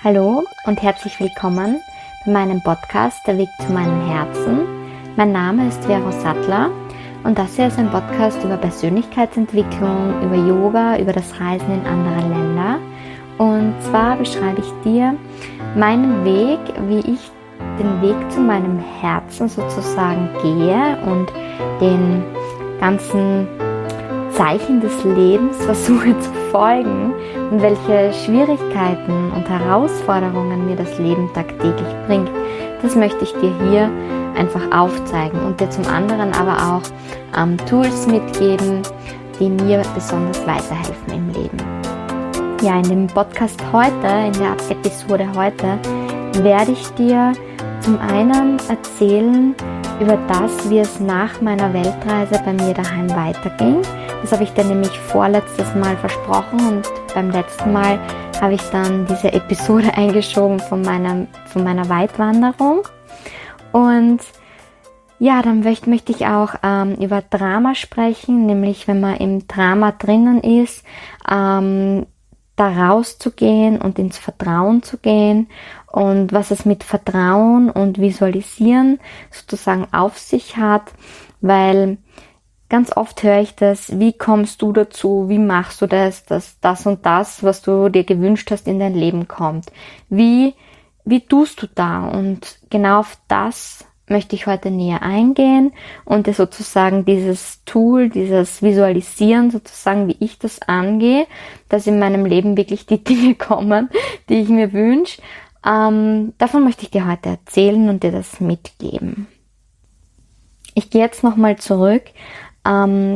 Hallo und herzlich willkommen bei meinem Podcast Der Weg zu meinem Herzen. Mein Name ist Vero Sattler und das hier ist ein Podcast über Persönlichkeitsentwicklung, über Yoga, über das Reisen in andere Länder. Und zwar beschreibe ich dir meinen Weg, wie ich den Weg zu meinem Herzen sozusagen gehe und den ganzen Zeichen des Lebens versuche zu folgen und welche Schwierigkeiten und Herausforderungen mir das Leben tagtäglich bringt. Das möchte ich dir hier einfach aufzeigen und dir zum anderen aber auch Tools mitgeben, die mir besonders weiterhelfen im Leben. Ja, in dem Podcast heute, in der Episode heute, werde ich dir zum einen erzählen über das, wie es nach meiner Weltreise bei mir daheim weiterging. Das habe ich dir nämlich vorletztes Mal versprochen und beim letzten Mal habe ich dann diese Episode eingeschoben von meiner Weitwanderung. Und ja, dann möchte ich auch über Drama sprechen, nämlich wenn man im Drama drinnen ist, da rauszugehen und ins Vertrauen zu gehen und was es mit Vertrauen und Visualisieren sozusagen auf sich hat, weil ganz oft höre ich das, wie kommst du dazu, wie machst du das, dass das und das, was du dir gewünscht hast, in dein Leben kommt. Wie tust du da? Und genau auf das möchte ich heute näher eingehen und dir sozusagen dieses Tool, dieses Visualisieren sozusagen, wie ich das angehe, dass in meinem Leben wirklich die Dinge kommen, die ich mir wünsche. Davon möchte ich dir heute erzählen und dir das mitgeben. Ich gehe jetzt nochmal zurück. Mitte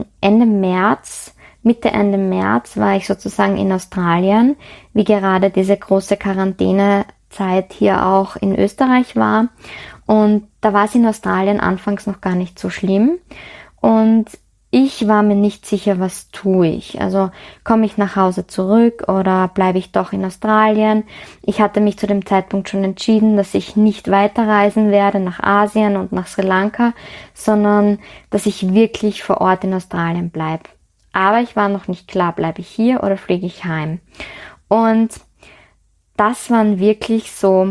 Ende März war ich sozusagen in Australien, wie gerade diese große Quarantänezeit hier auch in Österreich war. Und da war es in Australien anfangs noch gar nicht so schlimm. Und ich war mir nicht sicher, was tue ich. Also komme ich nach Hause zurück oder bleibe ich doch in Australien? Ich hatte mich zu dem Zeitpunkt schon entschieden, dass ich nicht weiterreisen werde nach Asien und nach Sri Lanka, sondern dass ich wirklich vor Ort in Australien bleibe. Aber ich war noch nicht klar, bleibe ich hier oder fliege ich heim? Und das waren wirklich so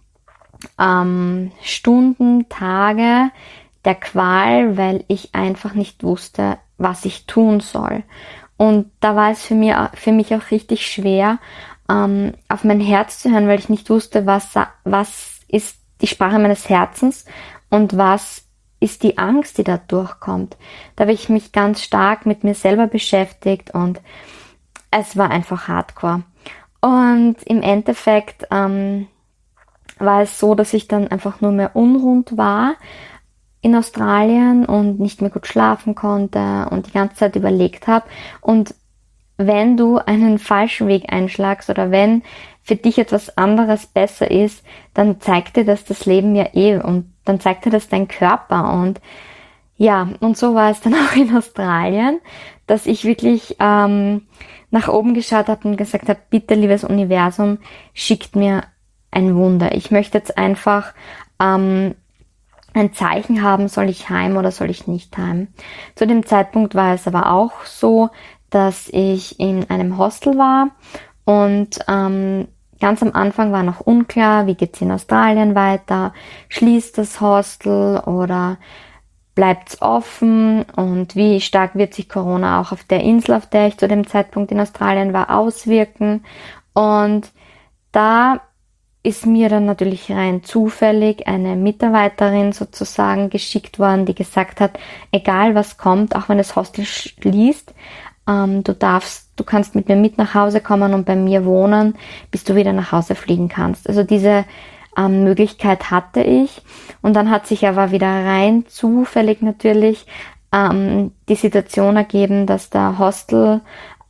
Stunden, Tage der Qual, weil ich einfach nicht wusste, was ich tun soll. Und da war es für mich auch richtig schwer, auf mein Herz zu hören, weil ich nicht wusste, was ist die Sprache meines Herzens und was ist die Angst, die da durchkommt. Da habe ich mich ganz stark mit mir selber beschäftigt und es war einfach hardcore. Und im Endeffekt war es so, dass ich dann einfach nur mehr unrund war in Australien und nicht mehr gut schlafen konnte und die ganze Zeit überlegt habe. Und wenn du einen falschen Weg einschlagst oder wenn für dich etwas anderes besser ist, dann zeigt dir das Leben ja und dann zeigt dir das dein Körper. Und ja, und so war es dann auch in Australien, dass ich wirklich nach oben geschaut habe und gesagt habe, bitte, liebes Universum, schickt mir ein Wunder. Ich möchte jetzt einfach ein Zeichen haben, soll ich heim oder soll ich nicht heim. Zu dem Zeitpunkt war es aber auch so, dass ich in einem Hostel war und ganz am Anfang war noch unklar, wie geht's in Australien weiter, schließt das Hostel oder bleibt's offen und wie stark wird sich Corona auch auf der Insel, auf der ich zu dem Zeitpunkt in Australien war, auswirken. Und da ist mir dann natürlich rein zufällig eine Mitarbeiterin sozusagen geschickt worden, die gesagt hat, egal was kommt, auch wenn das Hostel schließt, du kannst mit mir mit nach Hause kommen und bei mir wohnen, bis du wieder nach Hause fliegen kannst. Also diese Möglichkeit hatte ich und dann hat sich aber wieder rein zufällig natürlich die Situation ergeben, dass der Hostel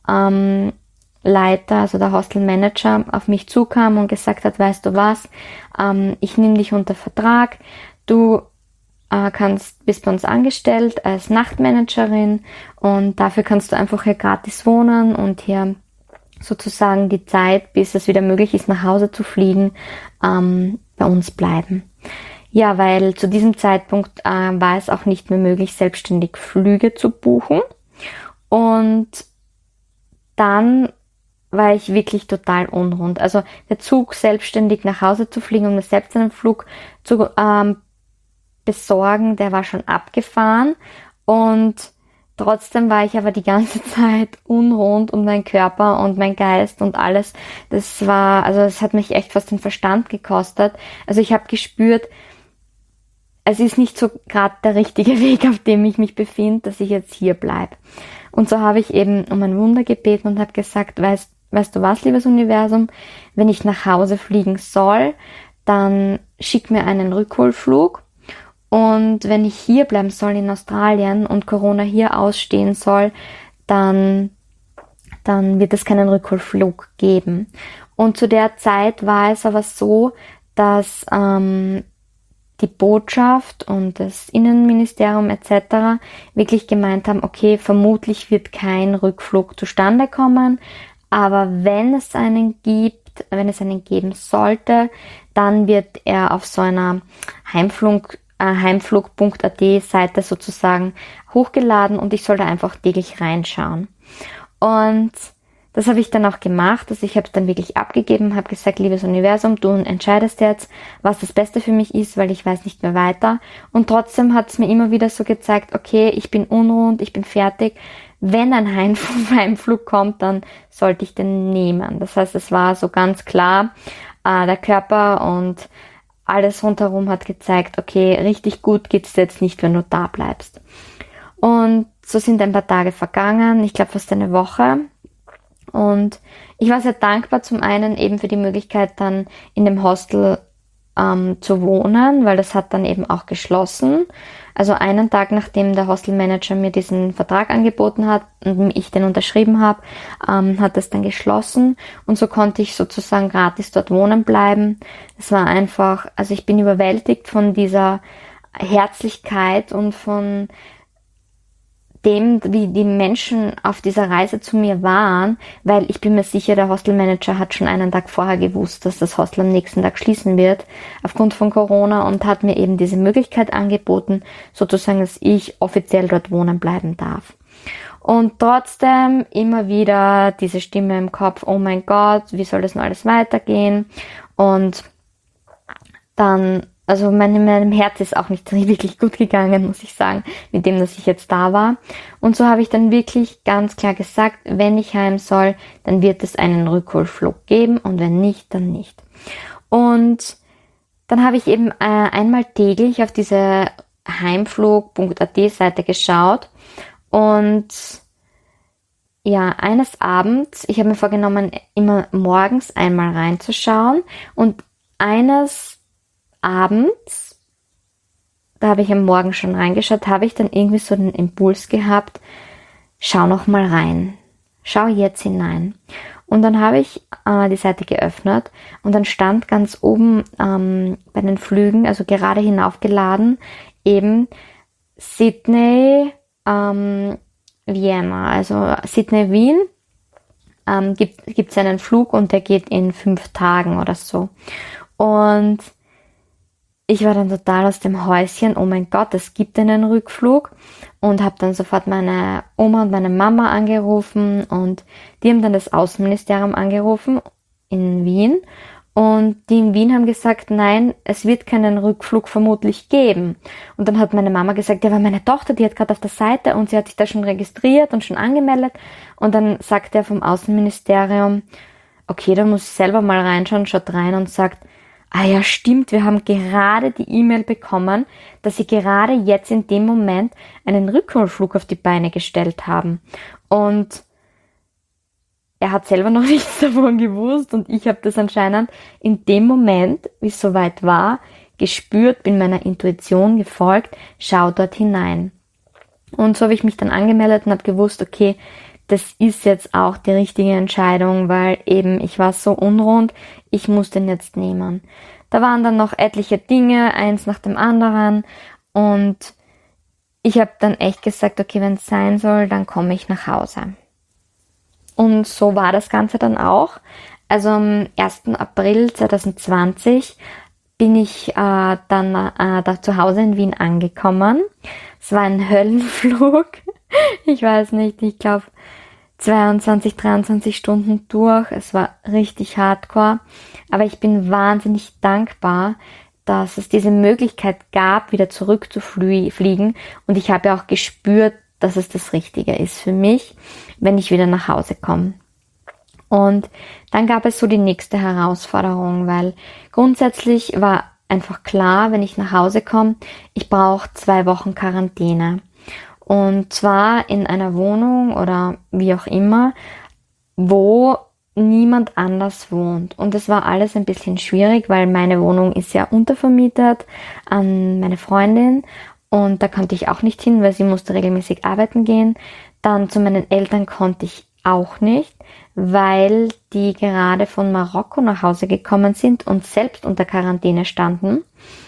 Leiter, also der Hostelmanager, auf mich zukam und gesagt hat, weißt du was, ich nehme dich unter Vertrag, du bist bei uns angestellt als Nachtmanagerin und dafür kannst du einfach hier gratis wohnen und hier sozusagen die Zeit, bis es wieder möglich ist, nach Hause zu fliegen, bei uns bleiben. Ja, weil zu diesem Zeitpunkt war es auch nicht mehr möglich, selbstständig Flüge zu buchen und dann war ich wirklich total unrund. Also der Zug selbstständig nach Hause zu fliegen und mir selbst einen Flug zu besorgen, der war schon abgefahren und trotzdem war ich aber die ganze Zeit unrund und mein Körper und mein Geist und alles. Also es hat mich echt fast den Verstand gekostet. Also ich habe gespürt, es ist nicht so gerade der richtige Weg, auf dem ich mich befinde, dass ich jetzt hier bleibe. Und so habe ich eben um ein Wunder gebeten und habe gesagt, weißt du was, liebes Universum, wenn ich nach Hause fliegen soll, dann schick mir einen Rückholflug. Und wenn ich hier bleiben soll in Australien und Corona hier ausstehen soll, dann wird es keinen Rückholflug geben. Und zu der Zeit war es aber so, dass die Botschaft und das Innenministerium etc. wirklich gemeint haben, okay, vermutlich wird kein Rückflug zustande kommen, aber wenn es einen geben sollte, dann wird er auf so einer Heimflug.at Seite sozusagen hochgeladen und ich soll da einfach täglich reinschauen. Und das habe ich dann auch gemacht, also ich habe es dann wirklich abgegeben, habe gesagt, liebes Universum, du entscheidest jetzt, was das Beste für mich ist, weil ich weiß nicht mehr weiter. Und trotzdem hat es mir immer wieder so gezeigt, okay, ich bin unrund, ich bin fertig. Wenn ein Heimflug kommt, dann sollte ich den nehmen. Das heißt, es war so ganz klar, der Körper und alles rundherum hat gezeigt, okay, richtig gut geht's jetzt nicht, wenn du da bleibst. Und so sind ein paar Tage vergangen, ich glaube fast eine Woche. Und ich war sehr dankbar zum einen eben für die Möglichkeit dann in dem Hostel zu wohnen, weil das hat dann eben auch geschlossen. Also einen Tag nachdem der Hostelmanager mir diesen Vertrag angeboten hat und ich den unterschrieben habe, hat es dann geschlossen und so konnte ich sozusagen gratis dort wohnen bleiben. Es war einfach, also ich bin überwältigt von dieser Herzlichkeit und von dem, wie die Menschen auf dieser Reise zu mir waren, weil ich bin mir sicher, der Hostelmanager hat schon einen Tag vorher gewusst, dass das Hostel am nächsten Tag schließen wird, aufgrund von Corona, und hat mir eben diese Möglichkeit angeboten, sozusagen, dass ich offiziell dort wohnen bleiben darf. Und trotzdem immer wieder diese Stimme im Kopf, oh mein Gott, wie soll das nun alles weitergehen? Und dann, also meinem Herz ist auch nicht wirklich gut gegangen, muss ich sagen, mit dem, dass ich jetzt da war. Und so habe ich dann wirklich ganz klar gesagt, wenn ich heim soll, dann wird es einen Rückholflug geben und wenn nicht, dann nicht. Und dann habe ich eben einmal täglich auf diese Heimflug.at Seite geschaut und ja, eines Abends, ich habe mir vorgenommen, immer morgens einmal reinzuschauen und eines Abends, da habe ich am Morgen schon reingeschaut, habe ich dann irgendwie so den Impuls gehabt, schau noch mal rein, schau jetzt hinein. Und dann habe ich die Seite geöffnet und dann stand ganz oben bei den Flügen, also gerade hinaufgeladen, eben Sydney, Vienna, also Sydney, Wien, gibt es einen Flug und der geht in 5 Tagen oder so. Und ich war dann total aus dem Häuschen, oh mein Gott, es gibt einen Rückflug, und habe dann sofort meine Oma und meine Mama angerufen und die haben dann das Außenministerium angerufen in Wien und die in Wien haben gesagt, nein, es wird keinen Rückflug vermutlich geben. Und dann hat meine Mama gesagt, ja, aber meine Tochter, die hat gerade auf der Seite und sie hat sich da schon registriert und schon angemeldet, und dann sagt er vom Außenministerium, okay, da muss ich selber mal reinschauen, schaut rein und sagt, ah ja, stimmt, wir haben gerade die E-Mail bekommen, dass sie gerade jetzt in dem Moment einen Rückholflug auf die Beine gestellt haben. Und er hat selber noch nichts davon gewusst und ich habe das anscheinend in dem Moment, wie es soweit war, gespürt, bin meiner Intuition gefolgt, schau dort hinein. Und so habe ich mich dann angemeldet und habe gewusst, okay, das ist jetzt auch die richtige Entscheidung, weil eben ich war so unrund, ich muss den jetzt nehmen. Da waren dann noch etliche Dinge, eins nach dem anderen, und ich habe dann echt gesagt, okay, wenn es sein soll, dann komme ich nach Hause. Und so war das Ganze dann auch. Also am 1. April 2020 bin ich dann da zu Hause in Wien angekommen. Es war ein Höllenflug. Ich weiß nicht, ich glaube 22, 23 Stunden durch. Es war richtig hardcore. Aber ich bin wahnsinnig dankbar, dass es diese Möglichkeit gab, wieder zurückzufliegen. Und ich habe ja auch gespürt, dass es das Richtige ist für mich, wenn ich wieder nach Hause komme. Und dann gab es so die nächste Herausforderung, weil grundsätzlich war einfach klar, wenn ich nach Hause komme, ich brauche 2 Wochen Quarantäne. Und zwar in einer Wohnung oder wie auch immer, wo niemand anders wohnt. Und das war alles ein bisschen schwierig, weil meine Wohnung ist ja untervermietet an meine Freundin und da konnte ich auch nicht hin, weil sie musste regelmäßig arbeiten gehen. Dann zu meinen Eltern konnte ich auch nicht, weil die gerade von Marokko nach Hause gekommen sind und selbst unter Quarantäne standen.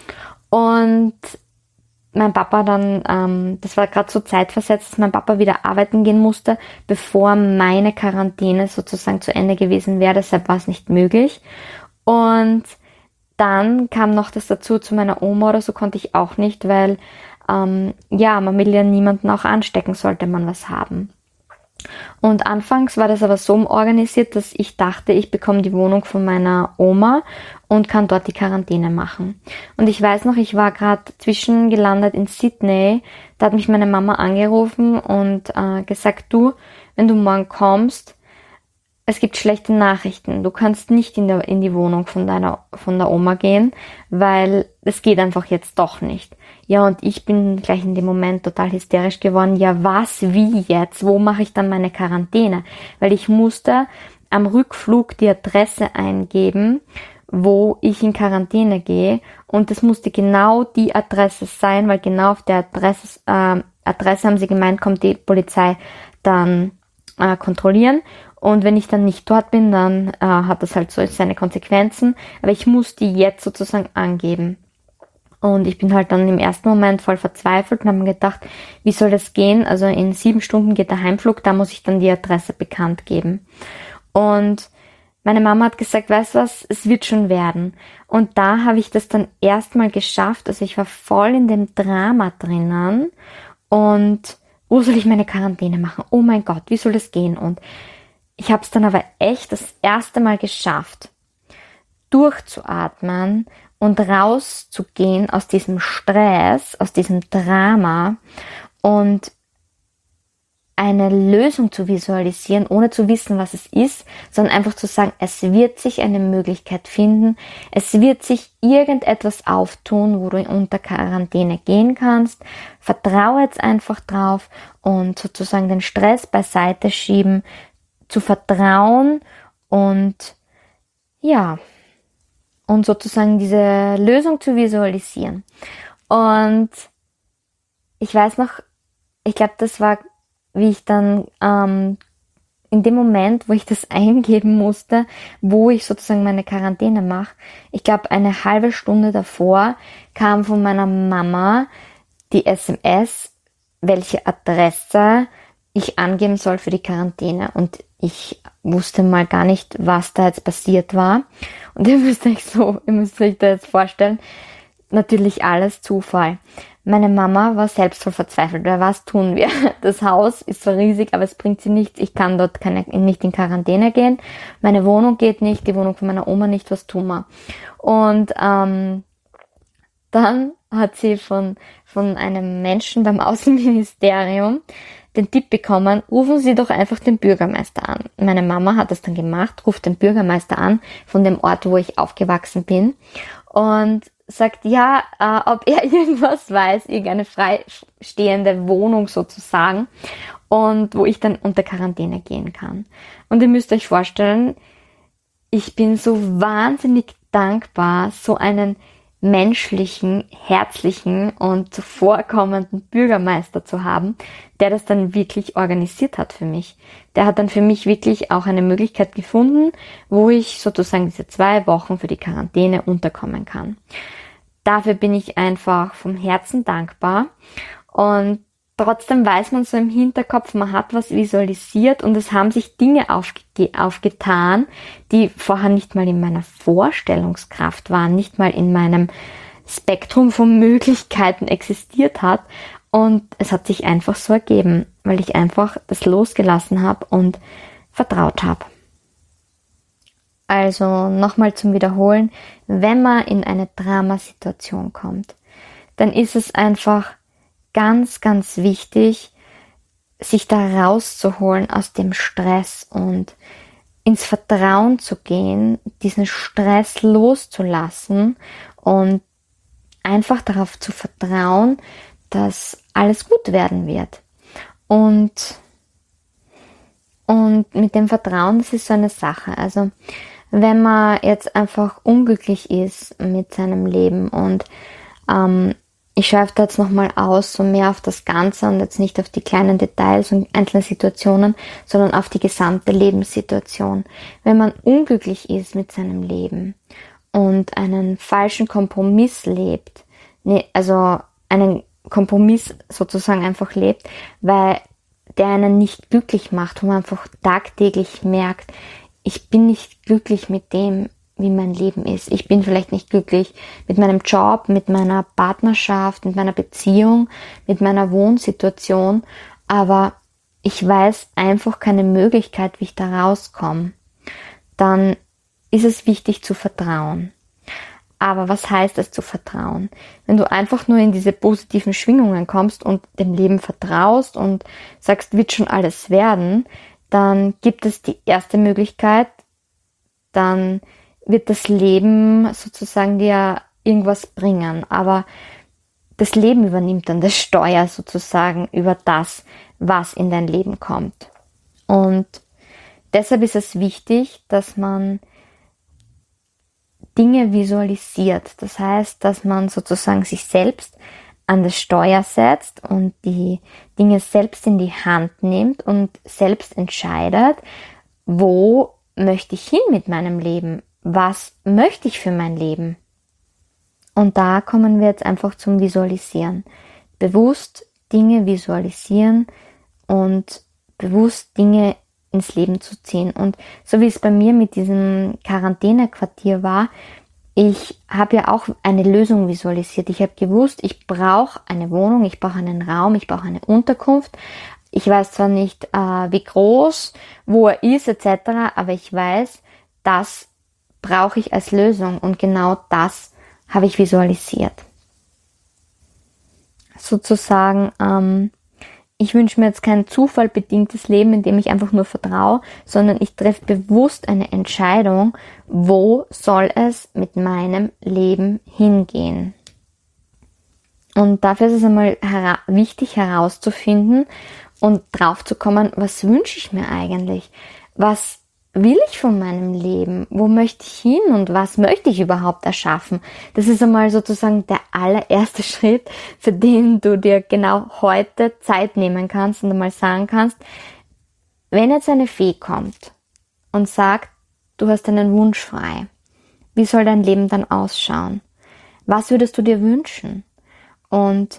Und mein Papa dann, das war gerade so zeitversetzt, dass mein Papa wieder arbeiten gehen musste, bevor meine Quarantäne sozusagen zu Ende gewesen wäre. Deshalb war es nicht möglich. Und dann kam noch das dazu, zu meiner Oma oder so konnte ich auch nicht, weil man will ja niemanden auch anstecken, sollte man was haben. Und anfangs war das aber so organisiert, dass ich dachte, ich bekomme die Wohnung von meiner Oma und kann dort die Quarantäne machen. Und ich weiß noch, ich war gerade zwischengelandet in Sydney, da hat mich meine Mama angerufen und gesagt, du, wenn du morgen kommst, es gibt schlechte Nachrichten. Du kannst nicht in die Wohnung von der Oma gehen, weil es geht einfach jetzt doch nicht. Ja, und ich bin gleich in dem Moment total hysterisch geworden. Ja, was, wie jetzt? Wo mache ich dann meine Quarantäne? Weil ich musste am Rückflug die Adresse eingeben, wo ich in Quarantäne gehe. Und das musste genau die Adresse sein, weil genau auf der Adresse haben sie gemeint, kommt die Polizei dann kontrollieren. Und wenn ich dann nicht dort bin, dann hat das halt so seine Konsequenzen. Aber ich muss die jetzt sozusagen angeben. Und ich bin halt dann im ersten Moment voll verzweifelt und habe mir gedacht, wie soll das gehen? Also in 7 Stunden geht der Heimflug, da muss ich dann die Adresse bekannt geben. Und meine Mama hat gesagt, weißt du was, es wird schon werden. Und da habe ich das dann erstmal geschafft. Also ich war voll in dem Drama drinnen. Und wo soll ich meine Quarantäne machen? Oh mein Gott, wie soll das gehen? Und ich habe es dann aber echt das erste Mal geschafft, durchzuatmen und rauszugehen aus diesem Stress, aus diesem Drama und eine Lösung zu visualisieren, ohne zu wissen, was es ist, sondern einfach zu sagen, es wird sich eine Möglichkeit finden, es wird sich irgendetwas auftun, wo du unter Quarantäne gehen kannst. Vertraue jetzt einfach drauf und sozusagen den Stress beiseite schieben, zu vertrauen und und sozusagen diese Lösung zu visualisieren. Und ich weiß noch, ich glaube, das war, wie ich dann in dem Moment, wo ich das eingeben musste, wo ich sozusagen meine Quarantäne mache, ich glaube, eine halbe Stunde davor kam von meiner Mama die SMS, welche Adresse ich angeben soll für die Quarantäne. Und ich wusste mal gar nicht, was da jetzt passiert war. Und ihr müsst euch da jetzt vorstellen, natürlich alles Zufall. Meine Mama war selbst voll verzweifelt, weil was tun wir? Das Haus ist zwar riesig, aber es bringt sie nichts. Ich kann dort nicht in Quarantäne gehen. Meine Wohnung geht nicht, die Wohnung von meiner Oma nicht. Was tun wir? Und dann hat sie von einem Menschen beim Außenministerium den Tipp bekommen, rufen Sie doch einfach den Bürgermeister an. Meine Mama hat das dann gemacht, ruft den Bürgermeister an von dem Ort, wo ich aufgewachsen bin und sagt, ja, ob er irgendwas weiß, irgendeine freistehende Wohnung sozusagen und wo ich dann unter Quarantäne gehen kann. Und ihr müsst euch vorstellen, ich bin so wahnsinnig dankbar, so einen menschlichen, herzlichen und zuvorkommenden Bürgermeister zu haben, der das dann wirklich organisiert hat für mich. Der hat dann für mich wirklich auch eine Möglichkeit gefunden, wo ich sozusagen diese 2 Wochen für die Quarantäne unterkommen kann. Dafür bin ich einfach vom Herzen dankbar und trotzdem weiß man so im Hinterkopf, man hat was visualisiert und es haben sich Dinge aufgetan, die vorher nicht mal in meiner Vorstellungskraft waren, nicht mal in meinem Spektrum von Möglichkeiten existiert hat und es hat sich einfach so ergeben. weil ich einfach das losgelassen habe und vertraut habe. Also nochmal zum Wiederholen, wenn man in eine Dramasituation kommt, dann ist es einfach ganz, ganz wichtig, sich da rauszuholen aus dem Stress und ins Vertrauen zu gehen, diesen Stress loszulassen und einfach darauf zu vertrauen, dass alles gut werden wird. Und mit dem Vertrauen, das ist so eine Sache. Also wenn man jetzt einfach unglücklich ist mit seinem Leben und ich schweife da jetzt nochmal aus, so mehr auf das Ganze und jetzt nicht auf die kleinen Details und einzelne Situationen, sondern auf die gesamte Lebenssituation. Wenn man unglücklich ist mit seinem Leben und einen falschen Kompromiss lebt, also einen Kompromiss sozusagen einfach lebt, weil der einen nicht glücklich macht, wo man einfach tagtäglich merkt, ich bin nicht glücklich mit dem, wie mein Leben ist. Ich bin vielleicht nicht glücklich mit meinem Job, mit meiner Partnerschaft, mit meiner Beziehung, mit meiner Wohnsituation, aber ich weiß einfach keine Möglichkeit, wie ich da rauskomme. Dann ist es wichtig zu vertrauen. Aber was heißt es zu vertrauen? Wenn du einfach nur in diese positiven Schwingungen kommst und dem Leben vertraust und sagst, wird schon alles werden, dann gibt es die erste Möglichkeit, dann wird das Leben sozusagen dir irgendwas bringen. Aber das Leben übernimmt dann das Steuer sozusagen über das, was in dein Leben kommt. Und deshalb ist es wichtig, dass man Dinge visualisiert. Das heißt, dass man sozusagen sich selbst an das Steuer setzt und die Dinge selbst in die Hand nimmt und selbst entscheidet, wo möchte ich hin mit meinem Leben? Was möchte ich für mein Leben? Und da kommen wir jetzt einfach zum Visualisieren. Bewusst Dinge visualisieren und bewusst Dinge ins Leben zu ziehen. Und so wie es bei mir mit diesem Quarantänequartier war, ich habe ja auch eine Lösung visualisiert. Ich habe gewusst, ich brauche eine Wohnung, ich brauche einen Raum, ich brauche eine Unterkunft. Ich weiß zwar nicht, wie groß, wo er ist, etc., aber ich weiß, das brauche ich als Lösung und genau das habe ich visualisiert. Sozusagen, ich wünsche mir jetzt kein zufallbedingtes Leben, in dem ich einfach nur vertraue, sondern ich treffe bewusst eine Entscheidung, wo soll es mit meinem Leben hingehen. Und dafür ist es einmal wichtig herauszufinden und drauf zu kommen, was wünsche ich mir eigentlich? Was will ich von meinem Leben? Wo möchte ich hin und was möchte ich überhaupt erschaffen? Das ist einmal sozusagen der allererste Schritt, für den du dir genau heute Zeit nehmen kannst und einmal sagen kannst, wenn jetzt eine Fee kommt und sagt, du hast einen Wunsch frei, wie soll dein Leben dann ausschauen? Was würdest du dir wünschen? Und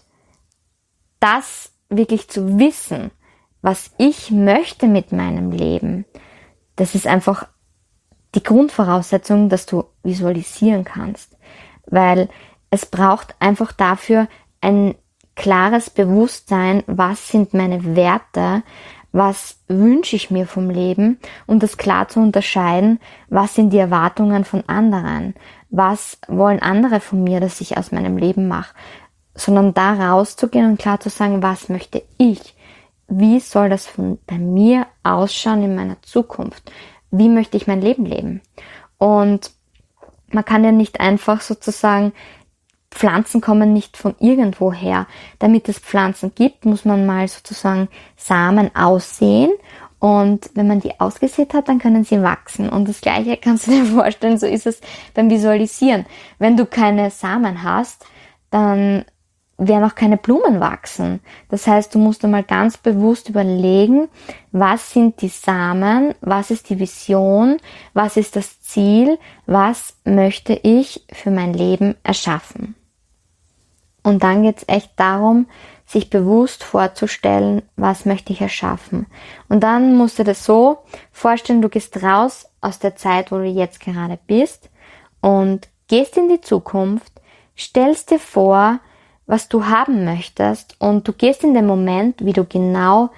das wirklich zu wissen, was ich möchte mit meinem Leben, das ist einfach die Grundvoraussetzung, dass du visualisieren kannst, weil es braucht einfach dafür ein klares Bewusstsein, was sind meine Werte, was wünsche ich mir vom Leben und das klar zu unterscheiden, was sind die Erwartungen von anderen, was wollen andere von mir, dass ich aus meinem Leben mache, sondern da rauszugehen und klar zu sagen, was möchte ich, wie soll das bei mir ausschauen in meiner Zukunft? Wie möchte ich mein Leben leben? Und man kann ja nicht einfach sozusagen, Pflanzen kommen nicht von irgendwo her. Damit es Pflanzen gibt, muss man mal sozusagen Samen aussehen. Und wenn man die ausgesät hat, dann können sie wachsen. Und das Gleiche kannst du dir vorstellen, so ist es beim Visualisieren. Wenn du keine Samen hast, dann werden auch keine Blumen wachsen. Das heißt, du musst einmal ganz bewusst überlegen, was sind die Samen, was ist die Vision, was ist das Ziel, was möchte ich für mein Leben erschaffen. Und dann geht es echt darum, sich bewusst vorzustellen, was möchte ich erschaffen. Und dann musst du das so vorstellen, du gehst raus aus der Zeit, wo du jetzt gerade bist und gehst in die Zukunft, stellst dir vor, was du haben möchtest und du gehst in den Moment, wie du genau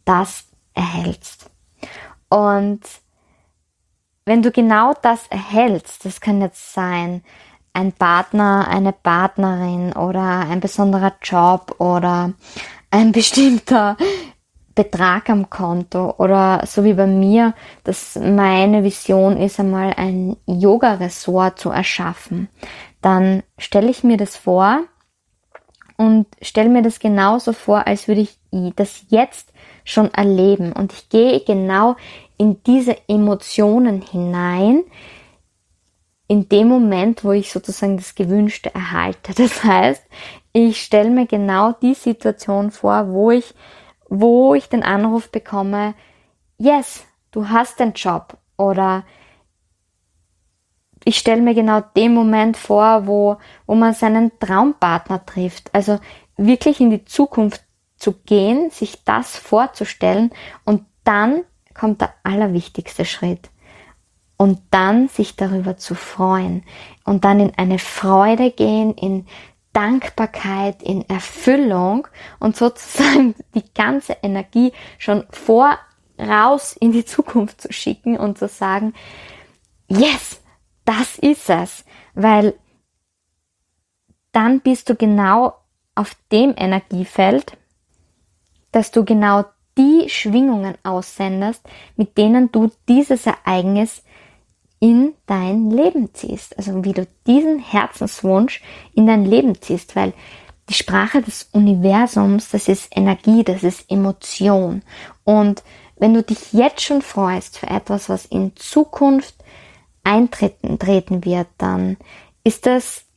das erhältst. Und wenn du genau das erhältst, das kann jetzt sein, ein Partner, eine Partnerin oder ein besonderer Job oder ein bestimmter Betrag am Konto oder so wie bei mir, dass meine Vision ist, einmal ein Yoga-Ressort zu erschaffen, dann stelle ich mir das vor und stelle mir das genauso vor, als würde ich das jetzt schon erleben. Und ich gehe genau in diese Emotionen hinein, in dem Moment, wo ich sozusagen das Gewünschte erhalte. Das heißt, ich stelle mir genau die Situation vor, wo ich den Anruf bekomme, yes, du hast den Job. Oder ich stelle mir genau den Moment vor, wo man seinen Traumpartner trifft. Also wirklich in die Zukunft zu gehen, sich das vorzustellen und dann kommt der allerwichtigste Schritt. Und dann sich darüber zu freuen und dann in eine Freude gehen, in Dankbarkeit, in Erfüllung und sozusagen die ganze Energie schon voraus in die Zukunft zu schicken und zu sagen, yes, das ist es, weil dann bist du genau auf dem Energiefeld, dass du genau die Schwingungen aussendest, mit denen du dieses Ereignis in dein Leben ziehst. Also wie du diesen Herzenswunsch in dein Leben ziehst, weil die Sprache des Universums, das ist Energie, das ist Emotion. Und wenn du dich jetzt schon freust für etwas, was in Zukunft eintreten wird, dann ist das,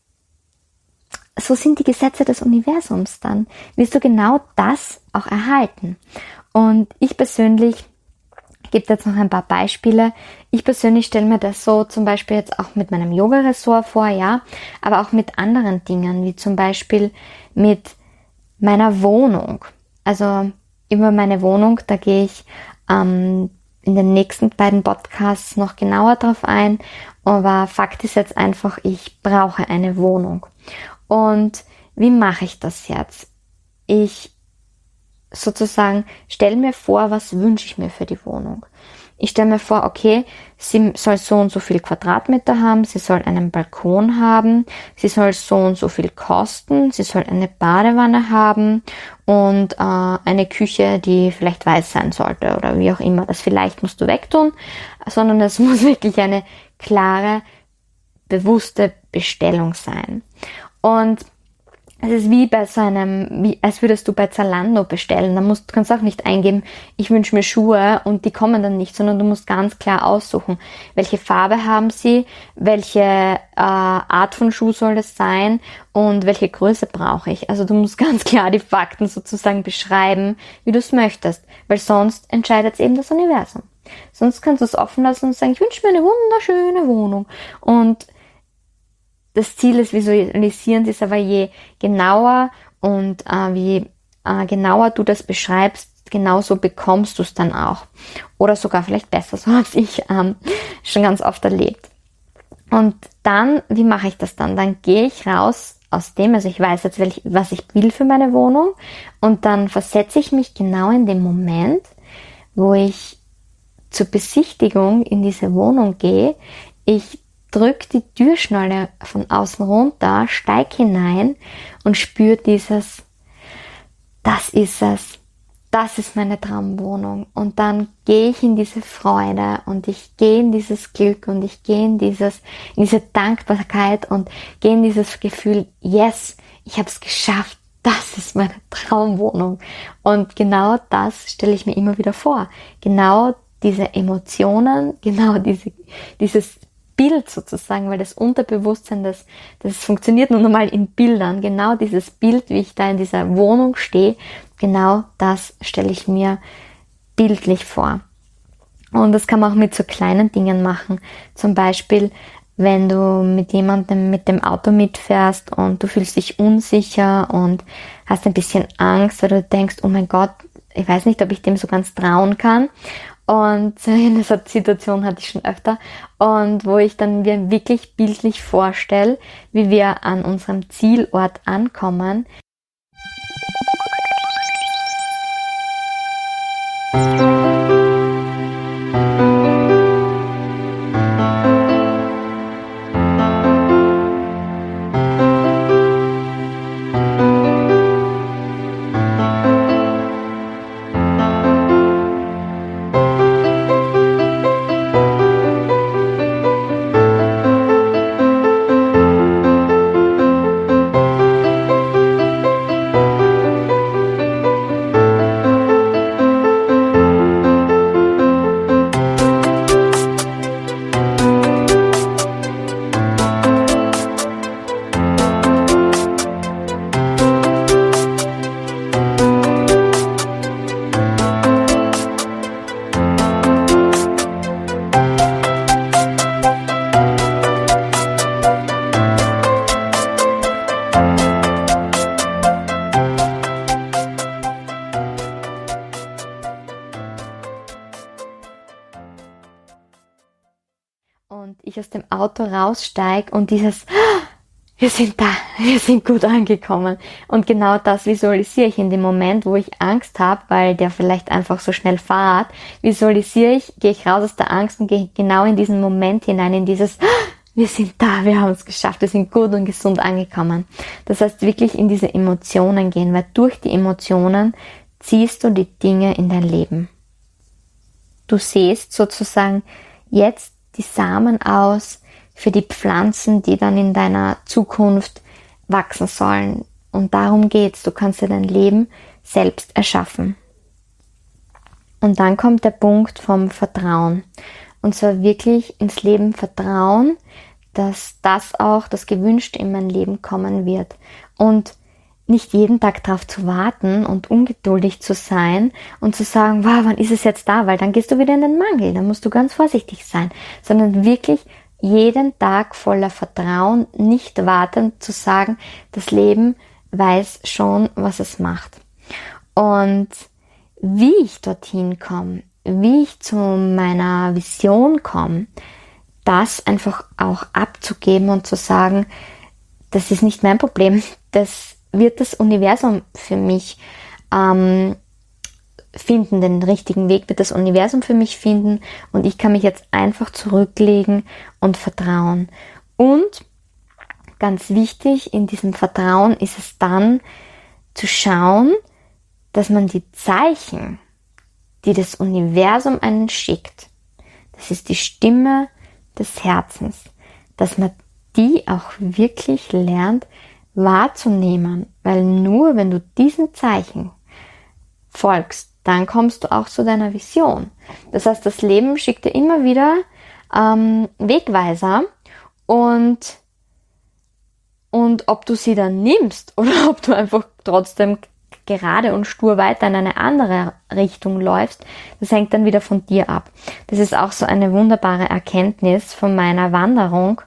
so sind die Gesetze des Universums, dann wirst du genau das auch erhalten. Und ich persönlich gibt jetzt noch ein paar Beispiele. Ich persönlich stelle mir das so zum Beispiel jetzt auch mit meinem Yoga-Ressort vor, ja, aber auch mit anderen Dingen, wie zum Beispiel mit meiner Wohnung. Also über meine Wohnung, da gehe ich in den nächsten beiden Podcasts noch genauer drauf ein. Aber Fakt ist jetzt einfach, ich brauche eine Wohnung. Und wie mache ich das jetzt? Ich sozusagen stelle mir vor, was wünsche ich mir für die Wohnung. Ich stelle mir vor, okay, sie soll so und so viel Quadratmeter haben, sie soll einen Balkon haben, sie soll so und so viel kosten, sie soll eine Badewanne haben und eine Küche, die vielleicht weiß sein sollte oder wie auch immer. Das vielleicht musst du wegtun, sondern es muss wirklich eine klare, bewusste Bestellung sein. Und es ist wie bei so einem, als würdest du bei Zalando bestellen. Da kannst du auch nicht eingeben, ich wünsche mir Schuhe und die kommen dann nicht, sondern du musst ganz klar aussuchen, welche Farbe haben sie, welche Art von Schuh soll es sein und welche Größe brauche ich. Also du musst ganz klar die Fakten sozusagen beschreiben, wie du es möchtest, weil sonst entscheidet es eben das Universum. Sonst kannst du es offen lassen und sagen, ich wünsche mir eine wunderschöne Wohnung. Und das Ziel des Visualisierens ist aber, je genauer und genauer du das beschreibst, genauso bekommst du es dann auch. Oder sogar vielleicht besser, so habe ich schon ganz oft erlebt. Und dann, wie mache ich das dann? Dann gehe ich raus aus dem, also ich weiß jetzt, was ich will für meine Wohnung, und dann versetze ich mich genau in den Moment, wo ich zur Besichtigung in diese Wohnung gehe. Ich drück die Türschnalle von außen runter, steig hinein und spür dieses, das ist es, das ist meine Traumwohnung. Und dann gehe ich in diese Freude und ich gehe in dieses Glück und ich gehe in diese Dankbarkeit und gehe in dieses Gefühl, yes, ich habe es geschafft, das ist meine Traumwohnung. Und genau das stelle ich mir immer wieder vor. Genau diese Emotionen, genau dieses Bild sozusagen, weil das Unterbewusstsein, das funktioniert nur normal in Bildern. Genau dieses Bild, wie ich da in dieser Wohnung stehe, genau das stelle ich mir bildlich vor. Und das kann man auch mit so kleinen Dingen machen. Zum Beispiel, wenn du mit jemandem mit dem Auto mitfährst und du fühlst dich unsicher und hast ein bisschen Angst oder du denkst, oh mein Gott, ich weiß nicht, ob ich dem so ganz trauen kann. Und eine Situation hatte ich schon öfter, und wo ich dann mir wirklich bildlich vorstelle, wie wir an unserem Zielort ankommen. Und ich aus dem Auto raussteige und dieses, wir sind da, wir sind gut angekommen. Und genau das visualisiere ich in dem Moment, wo ich Angst habe, weil der vielleicht einfach so schnell fährt, gehe ich raus aus der Angst und gehe genau in diesen Moment hinein, in dieses, wir sind da, wir haben es geschafft, wir sind gut und gesund angekommen. Das heißt, wirklich in diese Emotionen gehen, weil durch die Emotionen ziehst du die Dinge in dein Leben. Du säst sozusagen jetzt die Samen aus für die Pflanzen, die dann in deiner Zukunft wachsen sollen. Und darum geht's. Du kannst dir dein Leben selbst erschaffen. Und dann kommt der Punkt vom Vertrauen. Und zwar wirklich ins Leben vertrauen, dass das auch das Gewünschte in mein Leben kommen wird. Und nicht jeden Tag darauf zu warten und ungeduldig zu sein und zu sagen, wow, wann ist es jetzt da? Weil dann gehst du wieder in den Mangel, dann musst du ganz vorsichtig sein. Sondern wirklich jeden Tag voller Vertrauen, nicht warten zu sagen, das Leben weiß schon, was es macht. Und wie ich dorthin komme, wie ich zu meiner Vision komme, das einfach auch abzugeben und zu sagen, das ist nicht mein Problem, das wird das Universum für mich finden, den richtigen Weg wird das Universum für mich finden und ich kann mich jetzt einfach zurücklegen und vertrauen. Und ganz wichtig in diesem Vertrauen ist es dann zu schauen, dass man die Zeichen, die das Universum einen schickt, das ist die Stimme des Herzens, dass man die auch wirklich lernt wahrzunehmen, weil nur wenn du diesen Zeichen folgst, dann kommst du auch zu deiner Vision. Das heißt, das Leben schickt dir immer wieder Wegweiser und ob du sie dann nimmst oder ob du einfach trotzdem gerade und stur weiter in eine andere Richtung läufst, das hängt dann wieder von dir ab. Das ist auch so eine wunderbare Erkenntnis von meiner Wanderung,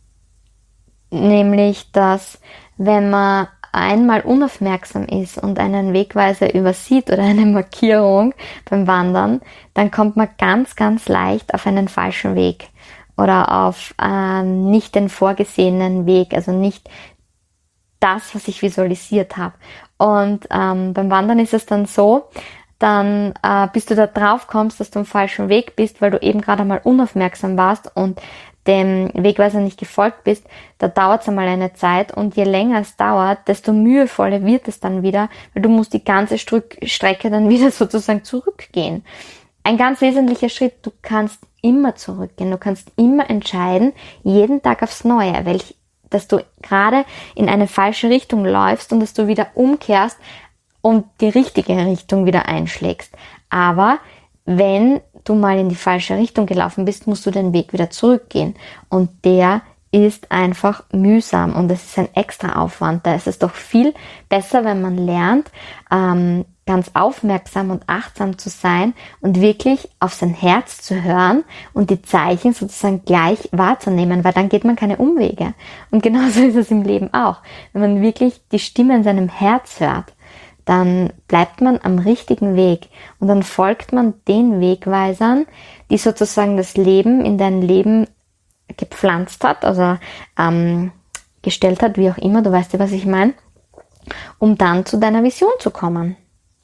nämlich, dass wenn man einmal unaufmerksam ist und einen Wegweiser übersieht oder eine Markierung beim Wandern, dann kommt man ganz, ganz leicht auf einen falschen Weg oder auf nicht den vorgesehenen Weg, also nicht das, was ich visualisiert habe. Und beim Wandern ist es dann so, dann bis du da drauf kommst, dass du am falschen Weg bist, weil du eben gerade mal unaufmerksam warst und dem Wegweiser nicht gefolgt bist, da dauert es einmal eine Zeit und je länger es dauert, desto mühevoller wird es dann wieder, weil du musst die ganze Strecke dann wieder sozusagen zurückgehen. Ein ganz wesentlicher Schritt, du kannst immer zurückgehen, du kannst immer entscheiden, jeden Tag aufs Neue, dass du gerade in eine falsche Richtung läufst und dass du wieder umkehrst und die richtige Richtung wieder einschlägst. Aber wenn du mal in die falsche Richtung gelaufen bist, musst du den Weg wieder zurückgehen. Und der ist einfach mühsam und es ist ein extra Aufwand. Da ist es doch viel besser, wenn man lernt, ganz aufmerksam und achtsam zu sein und wirklich auf sein Herz zu hören und die Zeichen sozusagen gleich wahrzunehmen, weil dann geht man keine Umwege. Und genauso ist es im Leben auch. Wenn man wirklich die Stimme in seinem Herz hört, dann bleibt man am richtigen Weg und dann folgt man den Wegweisern, die sozusagen das Leben in dein Leben gepflanzt hat, also gestellt hat, wie auch immer, du weißt ja, was ich meine, um dann zu deiner Vision zu kommen.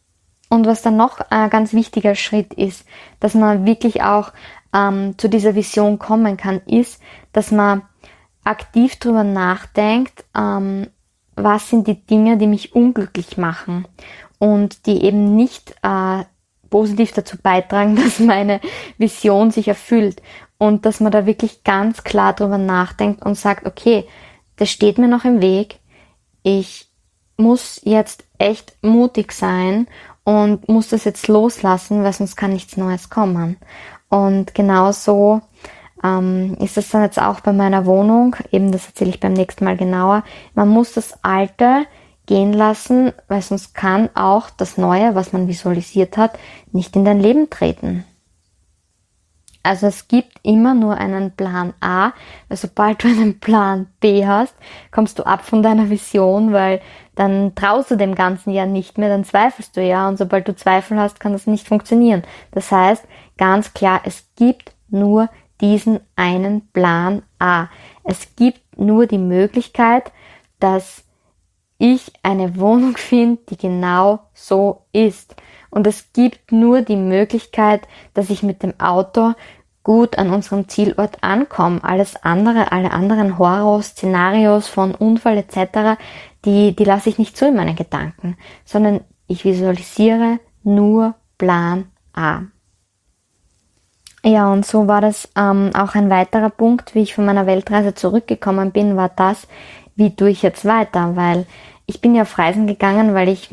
Und was dann noch ein ganz wichtiger Schritt ist, dass man wirklich auch zu dieser Vision kommen kann, ist, dass man aktiv drüber nachdenkt, was sind die Dinge, die mich unglücklich machen und die eben nicht positiv dazu beitragen, dass meine Vision sich erfüllt. Und dass man da wirklich ganz klar drüber nachdenkt und sagt, okay, das steht mir noch im Weg, ich muss jetzt echt mutig sein und muss das jetzt loslassen, weil sonst kann nichts Neues kommen. Und genauso ist es dann jetzt auch bei meiner Wohnung, eben das erzähle ich beim nächsten Mal genauer, man muss das Alte gehen lassen, weil sonst kann auch das Neue, was man visualisiert hat, nicht in dein Leben treten. Also es gibt immer nur einen Plan A, weil sobald du einen Plan B hast, kommst du ab von deiner Vision, weil dann traust du dem Ganzen ja nicht mehr, dann zweifelst du ja und sobald du Zweifel hast, kann das nicht funktionieren. Das heißt, ganz klar, es gibt nur diesen einen Plan A. Es gibt nur die Möglichkeit, dass ich eine Wohnung finde, die genau so ist. Und es gibt nur die Möglichkeit, dass ich mit dem Auto gut an unserem Zielort ankomme. Alles andere, alle anderen Horrorszenarios von Unfall etc., die lasse ich nicht zu in meinen Gedanken, sondern ich visualisiere nur Plan A. Ja, und so war das auch ein weiterer Punkt, wie ich von meiner Weltreise zurückgekommen bin, war das, wie tue ich jetzt weiter, weil ich bin ja auf Reisen gegangen, weil ich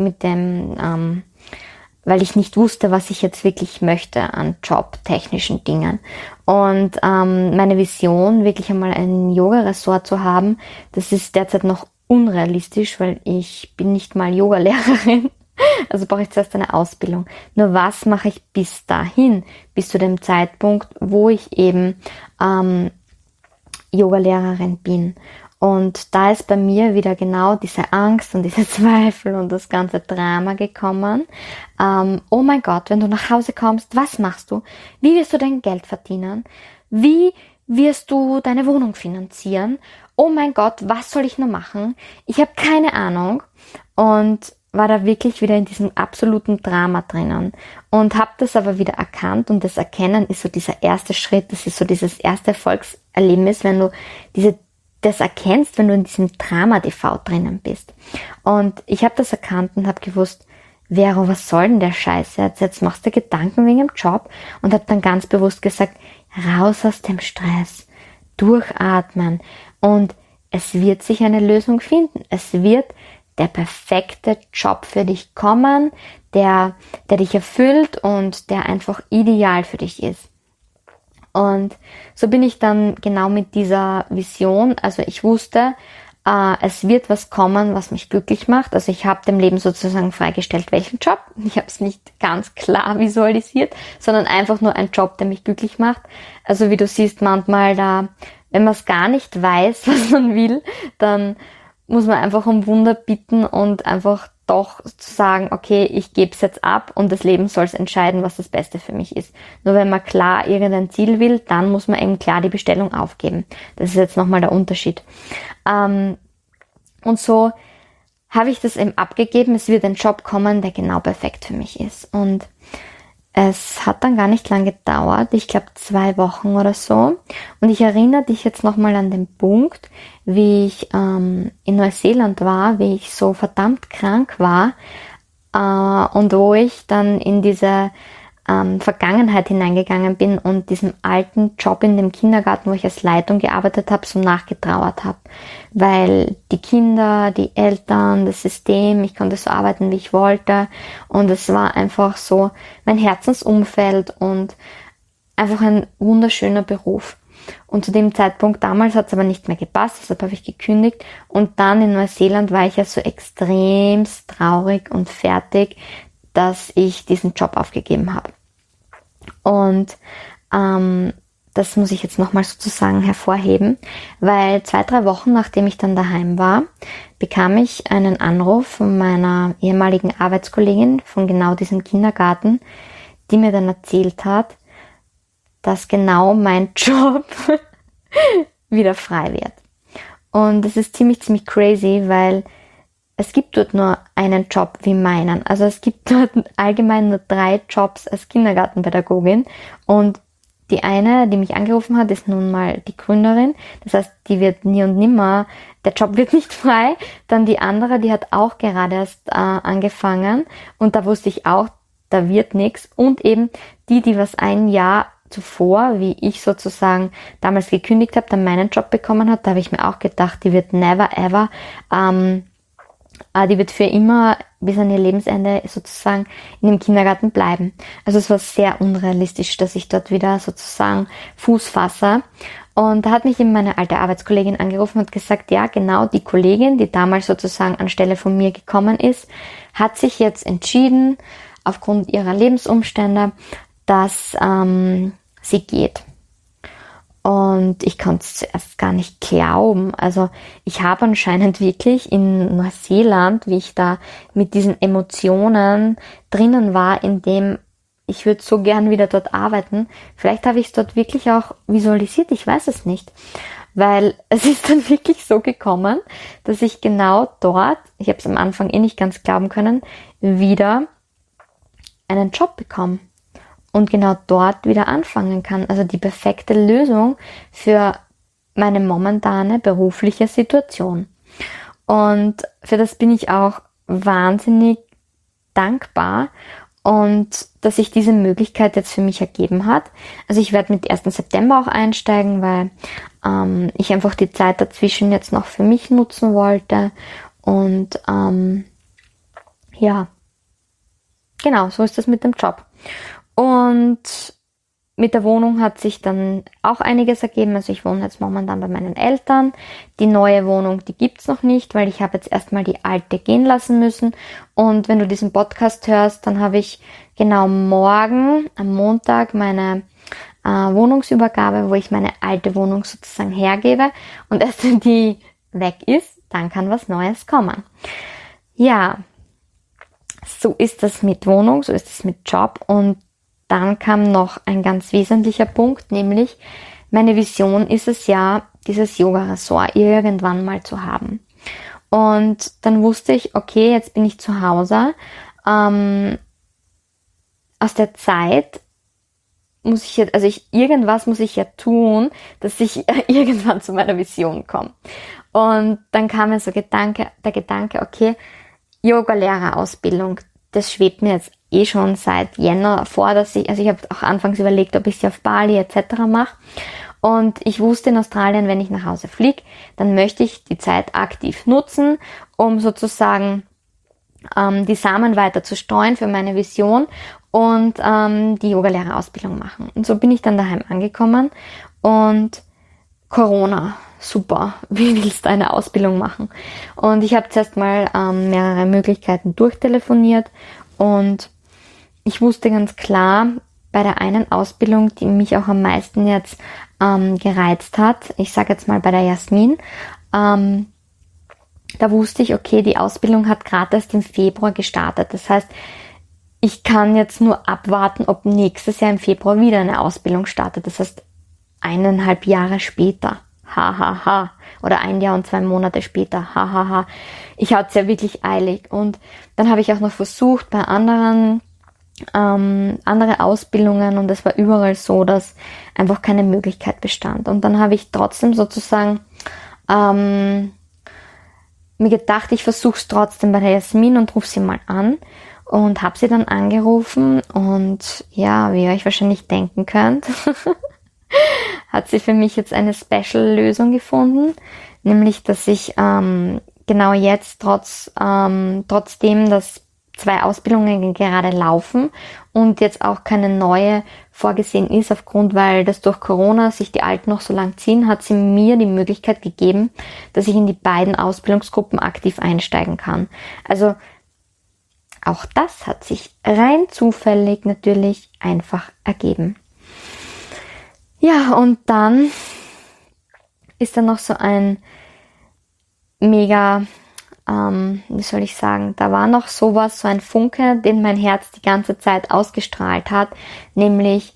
weil ich nicht wusste, was ich jetzt wirklich möchte an jobtechnischen Dingen. Und meine Vision, wirklich einmal ein Yoga-Ressort zu haben, das ist derzeit noch unrealistisch, weil ich bin nicht mal Yoga-Lehrerin. Also brauche ich zuerst eine Ausbildung. Nur was mache ich bis dahin, bis zu dem Zeitpunkt, wo ich eben Yoga-Lehrerin bin. Und da ist bei mir wieder genau diese Angst und diese Zweifel und das ganze Drama gekommen. Oh mein Gott, wenn du nach Hause kommst, was machst du? Wie wirst du dein Geld verdienen? Wie wirst du deine Wohnung finanzieren? Oh mein Gott, was soll ich nur machen? Ich habe keine Ahnung. Und war da wirklich wieder in diesem absoluten Drama drinnen und habe das aber wieder erkannt und das Erkennen ist so dieser erste Schritt, das ist so dieses erste Erfolgserlebnis, wenn du das erkennst, wenn du in diesem Drama-TV drinnen bist. Und ich habe das erkannt und habe gewusst, Vero, was soll denn der Scheiß jetzt machst du Gedanken wegen dem Job und habe dann ganz bewusst gesagt, raus aus dem Stress, durchatmen und es wird sich eine Lösung finden. Es wird der perfekte Job für dich kommen, der dich erfüllt und der einfach ideal für dich ist. Und so bin ich dann genau mit dieser Vision, also ich wusste, es wird was kommen, was mich glücklich macht. Also ich habe dem Leben sozusagen freigestellt, welchen Job. Ich habe es nicht ganz klar visualisiert, sondern einfach nur ein Job, der mich glücklich macht. Also wie du siehst, manchmal wenn man es gar nicht weiß, was man will, dann muss man einfach um Wunder bitten und einfach doch sagen, okay, ich gebe es jetzt ab und das Leben soll es entscheiden, was das Beste für mich ist. Nur wenn man klar irgendein Ziel will, dann muss man eben klar die Bestellung aufgeben. Das ist jetzt nochmal der Unterschied. Und so habe ich das eben abgegeben. Es wird ein Job kommen, der genau perfekt für mich ist. Und es hat dann gar nicht lange gedauert, ich glaube 2 Wochen oder so. Und ich erinnere dich jetzt nochmal an den Punkt, wie ich in Neuseeland war, wie ich so verdammt krank war und wo ich dann in diese Vergangenheit hineingegangen bin und diesem alten Job in dem Kindergarten, wo ich als Leitung gearbeitet habe, so nachgetrauert habe. Weil die Kinder, die Eltern, das System, ich konnte so arbeiten, wie ich wollte. Und es war einfach so mein Herzensumfeld und einfach ein wunderschöner Beruf. Und zu dem Zeitpunkt damals hat es aber nicht mehr gepasst, deshalb habe ich gekündigt. Und dann in Neuseeland war ich ja so extremst traurig und fertig, dass ich diesen Job aufgegeben habe. Und das muss ich jetzt nochmal sozusagen hervorheben, weil 2-3 Wochen nachdem ich dann daheim war, bekam ich einen Anruf von meiner ehemaligen Arbeitskollegin von genau diesem Kindergarten, die mir dann erzählt hat, dass genau mein Job wieder frei wird. Und das ist ziemlich crazy, weil es gibt dort nur einen Job wie meinen. Also es gibt dort allgemein nur 3 Jobs als Kindergartenpädagogin. Und die eine, die mich angerufen hat, ist nun mal die Gründerin. Das heißt, die wird nie und nimmer, der Job wird nicht frei. Dann die andere, die hat auch gerade erst angefangen. Und da wusste ich auch, da wird nichts. Und eben die was ein Jahr zuvor, wie ich sozusagen damals gekündigt habe, dann meinen Job bekommen hat, da habe ich mir auch gedacht, die wird never ever die wird für immer bis an ihr Lebensende sozusagen in dem Kindergarten bleiben. Also es war sehr unrealistisch, dass ich dort wieder sozusagen Fuß fasse. Und da hat mich eben meine alte Arbeitskollegin angerufen und gesagt, ja, genau die Kollegin, die damals sozusagen anstelle von mir gekommen ist, hat sich jetzt entschieden, aufgrund ihrer Lebensumstände, dass sie geht. Und ich konnte es zuerst gar nicht glauben. Also ich habe anscheinend wirklich in Neuseeland, wie ich da mit diesen Emotionen drinnen war, in dem ich würde so gern wieder dort arbeiten. Vielleicht habe ich es dort wirklich auch visualisiert, ich weiß es nicht. Weil es ist dann wirklich so gekommen, dass ich genau dort, ich habe es am Anfang nicht ganz glauben können, wieder einen Job bekomme. Und genau dort wieder anfangen kann. Also die perfekte Lösung für meine momentane berufliche Situation. Und für das bin ich auch wahnsinnig dankbar und dass sich diese Möglichkeit jetzt für mich ergeben hat. Also ich werde mit 1. September auch einsteigen, weil ich einfach die Zeit dazwischen jetzt noch für mich nutzen wollte. Und ja, genau, so ist das mit dem Job. Und mit der Wohnung hat sich dann auch einiges ergeben. Also ich wohne jetzt momentan bei meinen Eltern. Die neue Wohnung, die gibt's noch nicht, weil ich habe jetzt erstmal die alte gehen lassen müssen. Und wenn du diesen Podcast hörst, dann habe ich genau morgen, am Montag, meine Wohnungsübergabe, wo ich meine alte Wohnung sozusagen hergebe. Und erst wenn die weg ist, dann kann was Neues kommen. Ja, so ist das mit Wohnung, so ist das mit Job. Und dann kam noch ein ganz wesentlicher Punkt, nämlich meine Vision ist es ja, dieses Yoga-Ressort irgendwann mal zu haben. Und dann wusste ich, okay, jetzt bin ich zu Hause. Aus der Zeit muss ich jetzt, irgendwas muss ich ja tun, dass ich irgendwann zu meiner Vision komme. Und dann kam mir so der Gedanke, okay, Yoga-Lehrerausbildung, das schwebt mir jetzt schon seit Jänner vor, ich habe auch anfangs überlegt, ob ich sie auf Bali etc. mache. Und ich wusste in Australien, wenn ich nach Hause fliege, dann möchte ich die Zeit aktiv nutzen, um sozusagen die Samen weiter zu streuen für meine Vision und die Yogalehrerausbildung machen. Und so bin ich dann daheim angekommen und Corona, super, wie willst du eine Ausbildung machen? Und ich habe zuerst mal mehrere Möglichkeiten durchtelefoniert und ich wusste ganz klar, bei der einen Ausbildung, die mich auch am meisten jetzt gereizt hat, ich sage jetzt mal bei der Jasmin, da wusste ich, okay, die Ausbildung hat gerade erst im Februar gestartet. Das heißt, ich kann jetzt nur abwarten, ob nächstes Jahr im Februar wieder eine Ausbildung startet. Das heißt, 1,5 Jahre später. Ha. Oder 1 Jahr und 2 Monate später. Ha. Ich hatte es ja wirklich eilig. Und dann habe ich auch noch versucht, bei andere Ausbildungen, und es war überall so, dass einfach keine Möglichkeit bestand. Und dann habe ich trotzdem sozusagen mir gedacht, ich versuche es trotzdem bei der Jasmin und rufe sie mal an und habe sie dann angerufen und ja, wie ihr euch wahrscheinlich denken könnt, hat sie für mich jetzt eine Special-Lösung gefunden, nämlich, dass ich genau jetzt trotzdem, dass 2 Ausbildungen gerade laufen und jetzt auch keine neue vorgesehen ist, weil das durch Corona sich die alten noch so lang ziehen, hat sie mir die Möglichkeit gegeben, dass ich in die beiden Ausbildungsgruppen aktiv einsteigen kann. Also auch das hat sich rein zufällig natürlich einfach ergeben. Ja, und dann ist da noch so ein mega, wie soll ich sagen, da war noch sowas, so ein Funke, den mein Herz die ganze Zeit ausgestrahlt hat, nämlich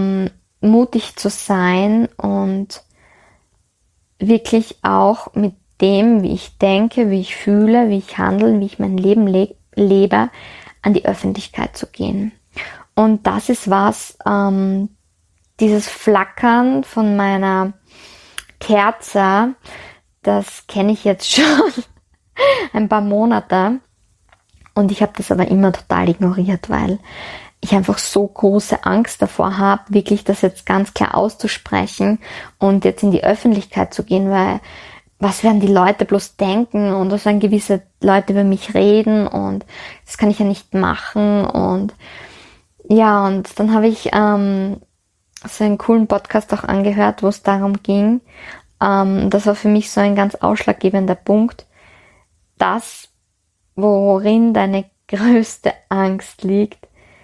mutig zu sein und wirklich auch mit dem, wie ich denke, wie ich fühle, wie ich handle, wie ich mein Leben lebe, an die Öffentlichkeit zu gehen. Und das ist was, dieses Flackern von meiner Kerze, das kenne ich jetzt schon ein paar Monate. Und ich habe das aber immer total ignoriert, weil ich einfach so große Angst davor habe, wirklich das jetzt ganz klar auszusprechen und jetzt in die Öffentlichkeit zu gehen, weil was werden die Leute bloß denken und was werden gewisse Leute über mich reden und das kann ich ja nicht machen. Und ja, und dann habe ich so einen coolen Podcast auch angehört, wo es darum ging. Das war für mich so ein ganz ausschlaggebender Punkt, das, worin deine größte Angst liegt,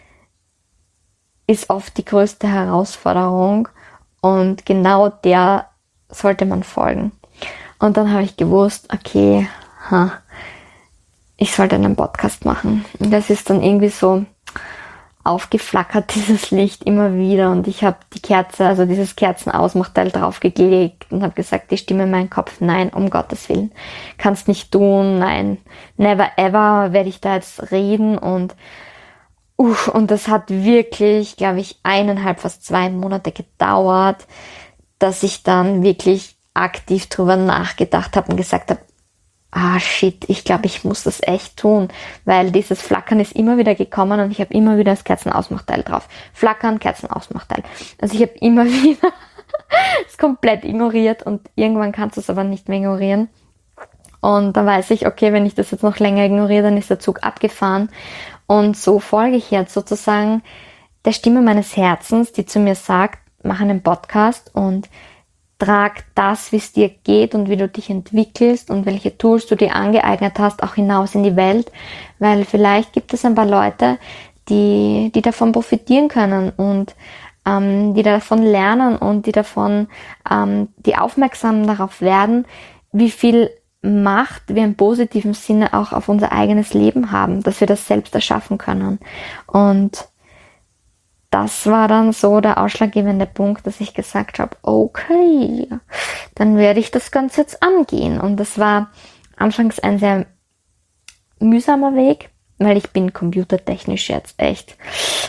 ist oft die größte Herausforderung und genau der sollte man folgen. Und dann habe ich gewusst, okay, ich sollte einen Podcast machen. Und das ist dann irgendwie so aufgeflackert, dieses Licht immer wieder. Und ich habe die Kerze, also dieses Kerzenausmachteil draufgelegt und habe gesagt, die Stimme in meinem Kopf, nein, um Gottes Willen, kannst nicht tun, nein, never ever werde ich da jetzt reden. Und das hat wirklich, glaube ich, 1,5, fast 2 Monate gedauert, dass ich dann wirklich aktiv drüber nachgedacht habe und gesagt habe, shit, ich glaube, ich muss das echt tun, weil dieses Flackern ist immer wieder gekommen und ich habe immer wieder das Kerzenausmachteil drauf. Flackern, Kerzenausmachteil. Also ich habe immer wieder es komplett ignoriert und irgendwann kannst du es aber nicht mehr ignorieren. Und dann weiß ich, okay, wenn ich das jetzt noch länger ignoriere, dann ist der Zug abgefahren. Und so folge ich jetzt sozusagen der Stimme meines Herzens, die zu mir sagt, mach einen Podcast und trag das, wie es dir geht und wie du dich entwickelst und welche Tools du dir angeeignet hast, auch hinaus in die Welt, weil vielleicht gibt es ein paar Leute, die davon profitieren können und die davon lernen und die davon, die aufmerksam darauf werden, wie viel Macht wir im positiven Sinne auch auf unser eigenes Leben haben, dass wir das selbst erschaffen können. Und das war dann so der ausschlaggebende Punkt, dass ich gesagt habe, okay, dann werde ich das Ganze jetzt angehen. Und das war anfangs ein sehr mühsamer Weg, weil ich bin computertechnisch jetzt echt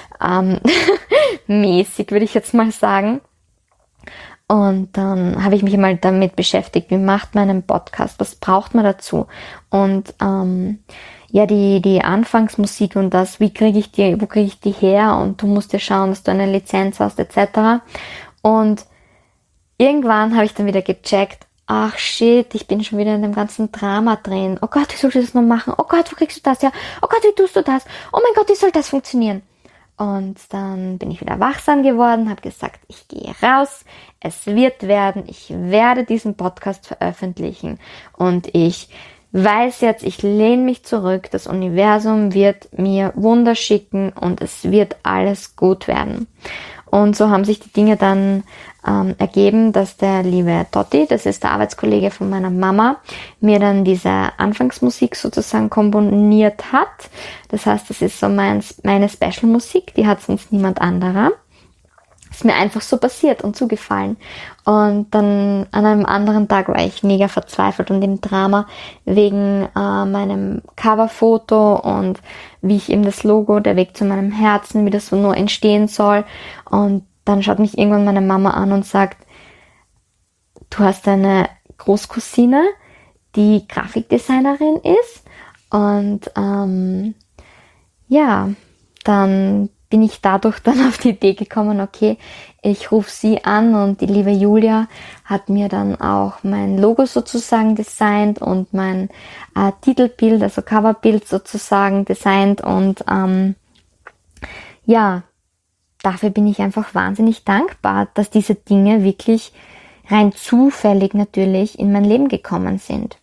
mäßig, würde ich jetzt mal sagen. Und dann habe ich mich mal damit beschäftigt, wie macht man einen Podcast, was braucht man dazu? Und die Anfangsmusik und das, wo kriege ich die her? Und du musst ja schauen, dass du eine Lizenz hast, etc. Und irgendwann habe ich dann wieder gecheckt, ach shit, ich bin schon wieder in dem ganzen Drama drin. Oh Gott, wie soll ich das noch machen? Oh Gott, wo kriegst du das her? Oh Gott, wie tust du das? Oh mein Gott, wie soll das funktionieren? Und dann bin ich wieder wachsam geworden, habe gesagt, ich gehe raus, es wird werden, ich werde diesen Podcast veröffentlichen und ich weiß jetzt, ich lehne mich zurück, das Universum wird mir Wunder schicken und es wird alles gut werden. Und so haben sich die Dinge dann ergeben, dass der liebe Totti, das ist der Arbeitskollege von meiner Mama, mir dann diese Anfangsmusik sozusagen komponiert hat. Das heißt, das ist so meine Special-Musik, die hat sonst niemand anderer. Ist mir einfach so passiert und zugefallen. Und dann an einem anderen Tag war ich mega verzweifelt und im Drama wegen meinem Coverfoto und wie ich eben das Logo, der Weg zu meinem Herzen, wie das so nur entstehen soll. Und dann schaut mich irgendwann meine Mama an und sagt, du hast eine Großcousine, die Grafikdesignerin ist. Und dann bin ich dadurch dann auf die Idee gekommen, okay, ich rufe sie an und die liebe Julia hat mir dann auch mein Logo sozusagen designt und mein Titelbild, also Coverbild sozusagen designt und dafür bin ich einfach wahnsinnig dankbar, dass diese Dinge wirklich rein zufällig natürlich in mein Leben gekommen sind.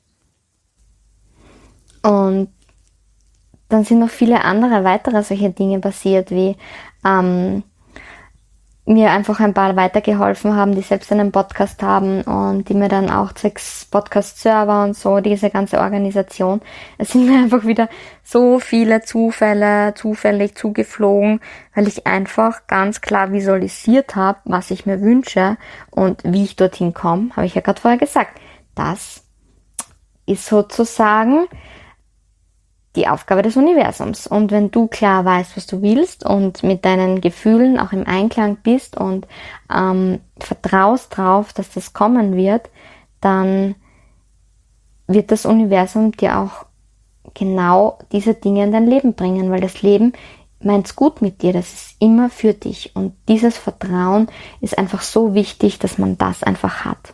Und dann sind noch viele weitere solche Dinge passiert, wie mir einfach ein paar weitergeholfen haben, die selbst einen Podcast haben und die mir dann auch zwecks Podcast-Server und so, diese ganze Organisation. Es sind mir einfach wieder so viele zufällig zugeflogen, weil ich einfach ganz klar visualisiert habe, was ich mir wünsche und wie ich dorthin komme, habe ich ja gerade vorher gesagt. Das ist sozusagen die Aufgabe des Universums. Und wenn du klar weißt, was du willst und mit deinen Gefühlen auch im Einklang bist und vertraust drauf, dass das kommen wird, dann wird das Universum dir auch genau diese Dinge in dein Leben bringen, weil das Leben meint's gut mit dir, das ist immer für dich. Und dieses Vertrauen ist einfach so wichtig, dass man das einfach hat.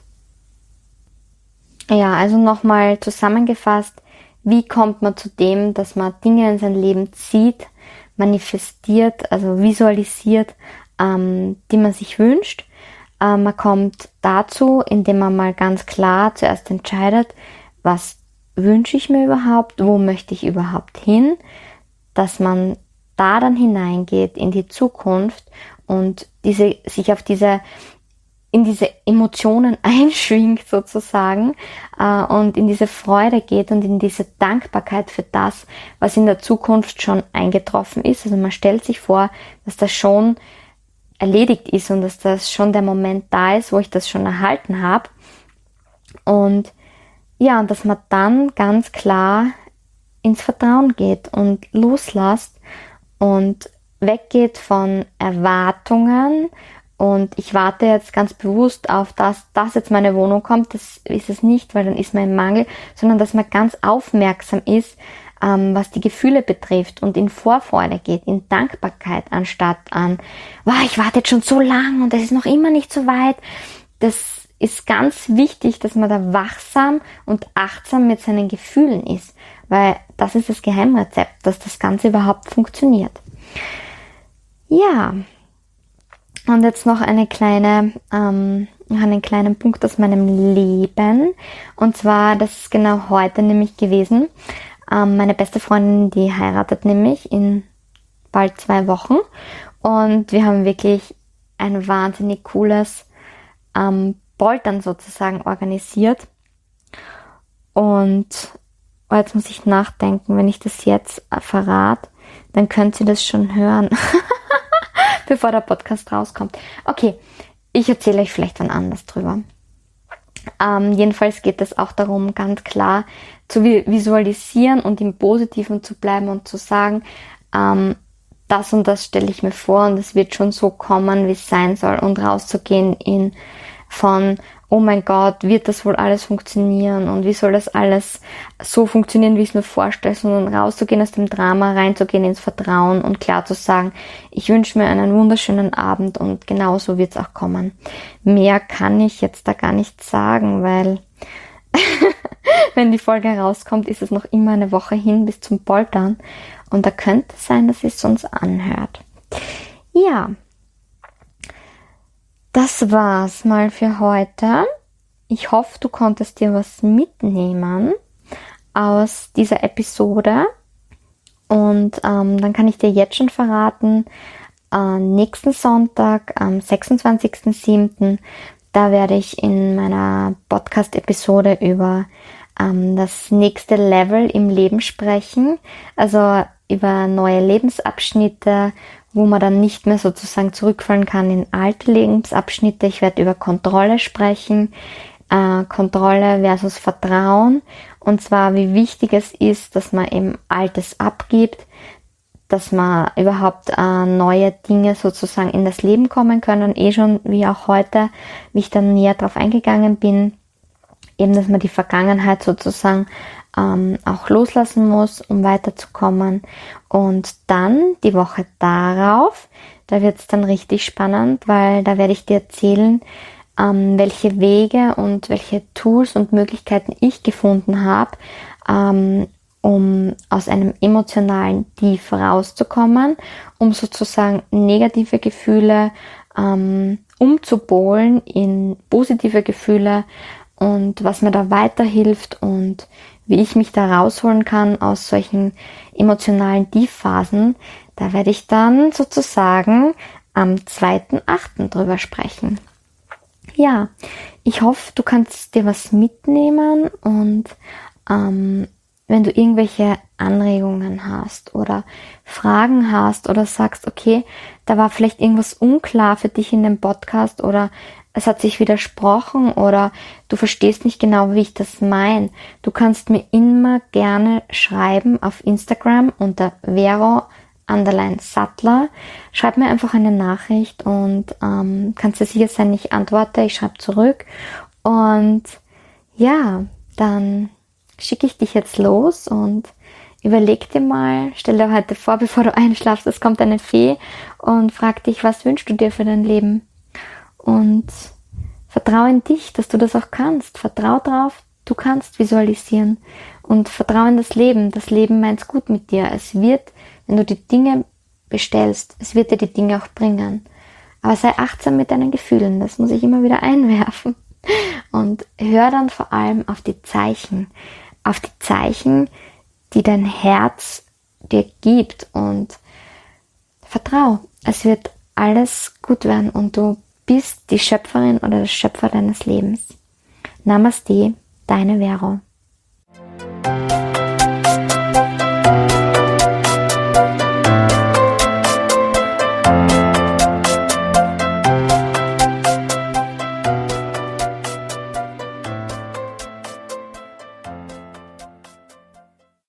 Ja, also nochmal zusammengefasst, wie kommt man zu dem, dass man Dinge in sein Leben zieht, manifestiert, also visualisiert, die man sich wünscht. Man kommt dazu, indem man mal ganz klar zuerst entscheidet, was wünsche ich mir überhaupt, wo möchte ich überhaupt hin, dass man da dann hineingeht in die Zukunft und sich auf in diese Emotionen einschwingt sozusagen und in diese Freude geht und in diese Dankbarkeit für das, was in der Zukunft schon eingetroffen ist. Also man stellt sich vor, dass das schon erledigt ist und dass das schon der Moment da ist, wo ich das schon erhalten habe. Und ja, und dass man dann ganz klar ins Vertrauen geht und loslässt und weggeht von Erwartungen. Und ich warte jetzt ganz bewusst auf dass jetzt meine Wohnung kommt. Das ist es nicht, weil dann ist man im Mangel, sondern dass man ganz aufmerksam ist, was die Gefühle betrifft und in Vorfreude geht, in Dankbarkeit anstatt an, wow, ich warte jetzt schon so lang und es ist noch immer nicht so weit. Das ist ganz wichtig, dass man da wachsam und achtsam mit seinen Gefühlen ist, weil das ist das Geheimrezept, dass das Ganze überhaupt funktioniert. Ja. Und jetzt noch einen kleinen Punkt aus meinem Leben. Und zwar, das ist genau heute nämlich gewesen. Meine beste Freundin, die heiratet nämlich in bald 2 Wochen. Und wir haben wirklich ein wahnsinnig cooles Poltern sozusagen organisiert. Und jetzt muss ich nachdenken, wenn ich das jetzt verrate, dann könnt ihr das schon hören. Bevor der Podcast rauskommt. Okay, ich erzähle euch vielleicht wann anders drüber. Jedenfalls geht es auch darum, ganz klar zu visualisieren und im Positiven zu bleiben und zu sagen, das und das stelle ich mir vor und es wird schon so kommen, wie es sein soll und rauszugehen von oh mein Gott, wird das wohl alles funktionieren und wie soll das alles so funktionieren, wie ich es mir vorstelle, sondern rauszugehen aus dem Drama, reinzugehen ins Vertrauen und klar zu sagen, ich wünsche mir einen wunderschönen Abend und genau so wird es auch kommen. Mehr kann ich jetzt da gar nicht sagen, weil wenn die Folge rauskommt, ist es noch immer eine Woche hin bis zum Poltern und da könnte es sein, dass es uns anhört. Ja. Das war's mal für heute. Ich hoffe, du konntest dir was mitnehmen aus dieser Episode. Und dann kann ich dir jetzt schon verraten, nächsten Sonntag, am 26.07., da werde ich in meiner Podcast-Episode über das nächste Level im Leben sprechen. Also über neue Lebensabschnitte, wo man dann nicht mehr sozusagen zurückfallen kann in alte Lebensabschnitte. Ich werde über Kontrolle sprechen, Kontrolle versus Vertrauen. Und zwar, wie wichtig es ist, dass man eben Altes abgibt, dass man überhaupt neue Dinge sozusagen in das Leben kommen können. Schon wie auch heute, wie ich dann näher drauf eingegangen bin, eben, dass man die Vergangenheit sozusagen auch loslassen muss, um weiterzukommen. Und dann die Woche darauf, da wird es dann richtig spannend, weil da werde ich dir erzählen, welche Wege und welche Tools und Möglichkeiten ich gefunden habe, um aus einem emotionalen Tief rauszukommen, um sozusagen negative Gefühle umzupolen in positive Gefühle und was mir da weiterhilft und wie ich mich da rausholen kann aus solchen emotionalen Tiefphasen, da werde ich dann sozusagen am 2.8. drüber sprechen. Ja, ich hoffe, du kannst dir was mitnehmen und wenn du irgendwelche Anregungen hast oder Fragen hast oder sagst, okay, da war vielleicht irgendwas unklar für dich in dem Podcast oder es hat sich widersprochen oder du verstehst nicht genau, wie ich das meine, du kannst mir immer gerne schreiben auf Instagram unter Vero_Sattler. Schreib mir einfach eine Nachricht und kannst dir sicher sein, ich antworte, ich schreibe zurück. Und ja, dann schicke ich dich jetzt los und überleg dir mal, stell dir heute vor, bevor du einschlafst, es kommt eine Fee und fragt dich, was wünschst du dir für dein Leben? Und vertraue in dich, dass du das auch kannst. Vertraue drauf, du kannst visualisieren. Und vertraue in das Leben. Das Leben meint's gut mit dir. Es wird, wenn du die Dinge bestellst, es wird dir die Dinge auch bringen. Aber sei achtsam mit deinen Gefühlen. Das muss ich immer wieder einwerfen. Und hör dann vor allem auf die Zeichen. Auf die Zeichen, die dein Herz dir gibt. Und vertrau. Es wird alles gut werden und du bist die Schöpferin oder der Schöpfer deines Lebens. Namaste, deine Vero.